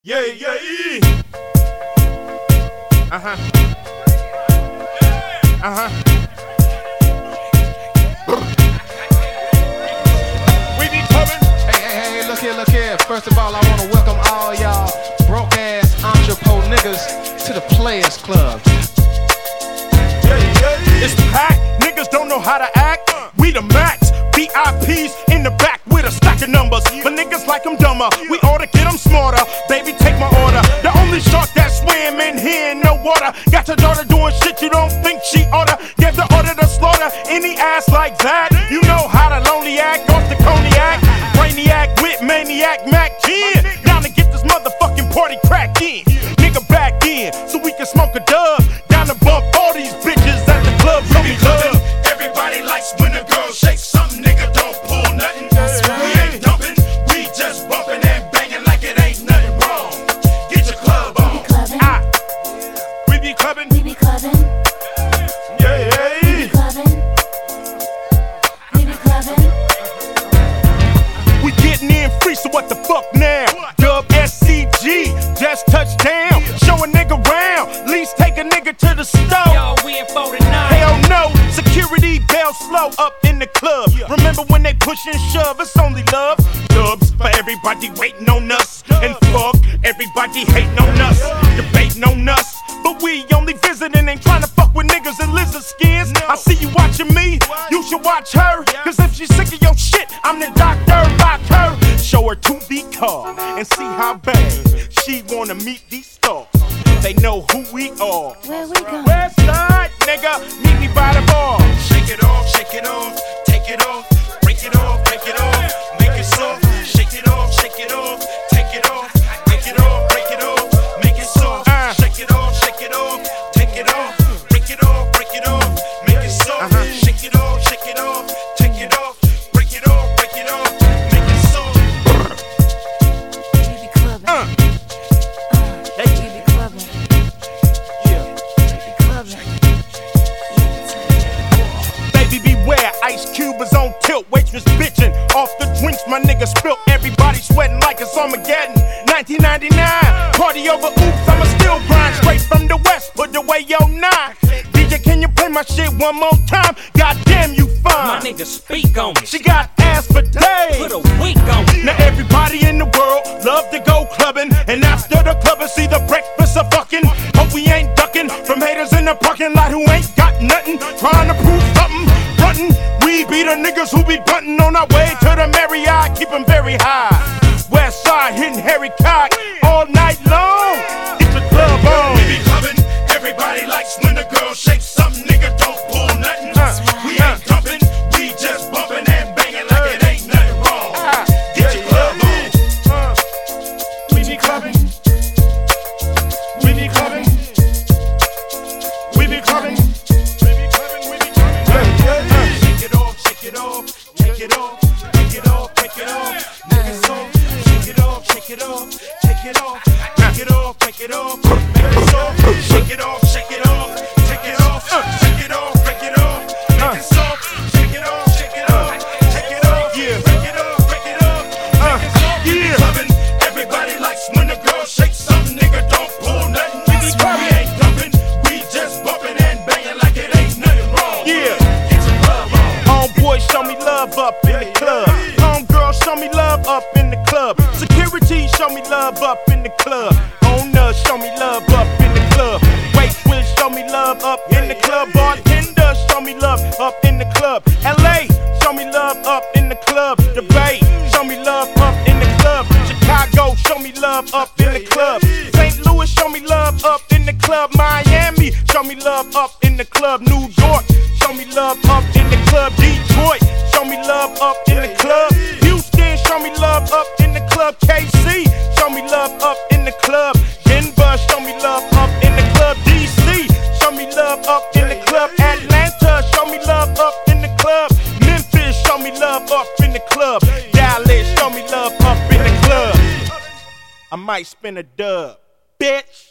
Yeah, yeah, We be coming. Hey, look here. First of all, I want to welcome all y'all broke ass entrepreneur niggas to the Players Club. It's packed, niggas don't know how to act. We the max, VIPs in the back with a stack of numbers. But niggas like them dumber, we oughta get them smarter. Baby, take my order. The only shark that swim in here in no water. Got your daughter doing shit you don't think she oughta. Give the order to slaughter any ass like that. You know how to lonely act off the cognac. Brainiac with maniac Mac 10. Down to get this motherfucking party cracked in. Nigga back in so we can smoke a dub. Down to bump all these bitches at the club. Show me love. Everybody likes when a girl shakes something, nigga don't pull nothing. We ain't dumping, we just bumping and banging like it ain't nothing wrong. Get your club on. We be clubbing. We be clubbing. Yeah. We be clubbing. We be clubbing. We getting in free, so what the fuck now? Dub SCG, just touched down. Show a nigga round, least take a nigga to the store. Yo, we in 49. Hell no, security bell slow up in the club. Remember when they push and shove, it's only love. Dubs for everybody waiting on us. And fuck everybody hating on us, debating on us. But we only visiting, ain't trying to fuck with niggas in lizard skins. I see you watching me, you should watch her. Cause if she's sick of your shit, I'm the doctor, lock her. Show her to the car and see how bad she wanna meet these stars. They know who we are. Where we going? West side, nigga, meet me by the bar. Shake it off, take it off, break it off, make it soft. Shake it off, take it off, break it off, make it soft. Shake it off, take it off, break it off, make it soft. Shake it off, take it off, break it off, make it soft. We be clubbing. We be clubbing. We be clubbing. Baby, beware, Ice Cube is on tilt. Waitress bitchin', off the drinks my nigga spilt. Everybody sweating like it's Armageddon. 1999, party over oops, I'ma still grind. Straight from the west, put away your 9. DJ, can you play my shit one more time? Goddamn, you My fine. nigga speak on me. She got ass for days. Put a week on me. Now everybody in the world love to go clubbing, and after the clubbing see the breakfast of fucking. Hope we ain't ducking from haters in the parking lot who ain't got nothing, trying to prove something, frontin'. We be the niggas who be buntin' on our way to the Marriott, keep 'em very high. West side hitting Harry Cock all night long. Get the club on. We be clubbing, everybody likes when a girl shakes something, nigga don't pull nothing. We ain't dumping, we just bumping and banging like it ain't nothing wrong. Get your club on. We be clubbing. We be clubbing. We be clubbing. Shake it off, take it off, break it off, make it soft. Shake it off, take it off, break it off, make it soft. Shake it off, take it off, break it off, make it soft. Shake it off, take it off, break it off, make it soft. We be clubbing, everybody likes when a girl shakes something, nigga don't pull nothing. We ain't dumping, we just bumping and banging like it ain't nothing wrong. Yeah. Get your club on. Homeboy, show me love up in the club. Homegirl, show me love up in the club. Security, show me love up in the club. Owner, show me love up in the club. Waitress, show me love up in the club. Bartender, show me love up in the club. LA, show me love up in the club. The Bay, show me love up in the club. Chicago, show me love up in the club. St. Louis, show me love up in the club. Miami, show me love up in the club. New York, show me love up in the club. Detroit, show me love up in the club. Houston, show me love up in the club. KC, show me love up in the club. Denver, show me love up in the club. DC, show me love up in the club. Atlanta, show me love up in the club. Memphis, show me love up in the club. Dallas, show me love up in the club. I might spin a dub, bitch.